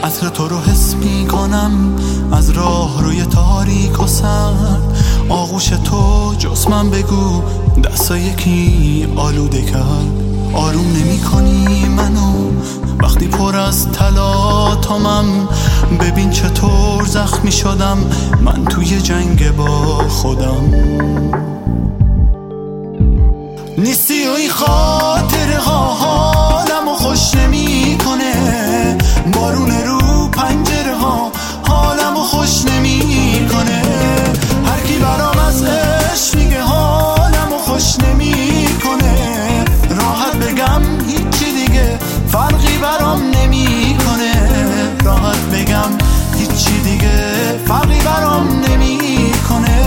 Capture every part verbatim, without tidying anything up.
عطر تو رو حس می کنم از راه روی تاریک و سرد. آغوش تو جز من بگو دستا یکی آلوده کرد. آروم نمی کنی منو وقتی پر از تلاطمم. ببین چطور زخمی شدم من توی جنگ با خودم. نیستی و این خاطره ها حالمو خوش نمی کنه. بارون رو پنجره ها حالمو خوش نمی کنه. هر کی برام از عشق میگه حالمو خوش نمی کنه. راحت بگم هیچی دیگه فرقی برام نمی کنه. راحت بگم هیچی دیگه فرقی برام نمی کنه.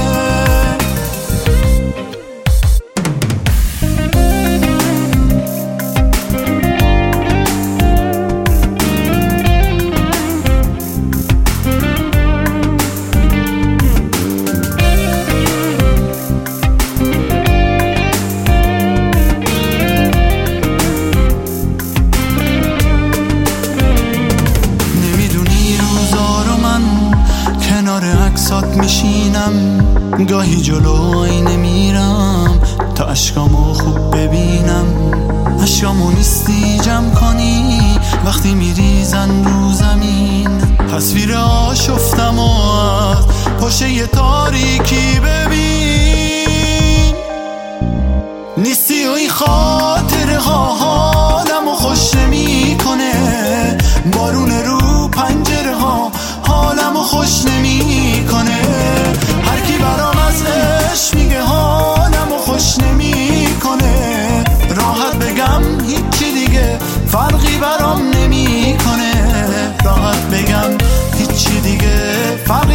میشینم گاهی جلو آینه میرم تا اشکامو خوب ببینم. اشکامو نیستی جمع کنی وقتی میریزن رو زمین. تصویر آشفتم و از پشت یه تاریکی ببین. نیستی و این خاطره ها حالمو خوش نمی کنه. بارون رو پنجره ها حالمو خوش نمی کنه. هر کی برام از عشق میگه حالمو خوش نمی کنه. راحت بگم هیچی دیگه فرقی برام نمی کنه. راحت بگم هیچی دیگه فرقی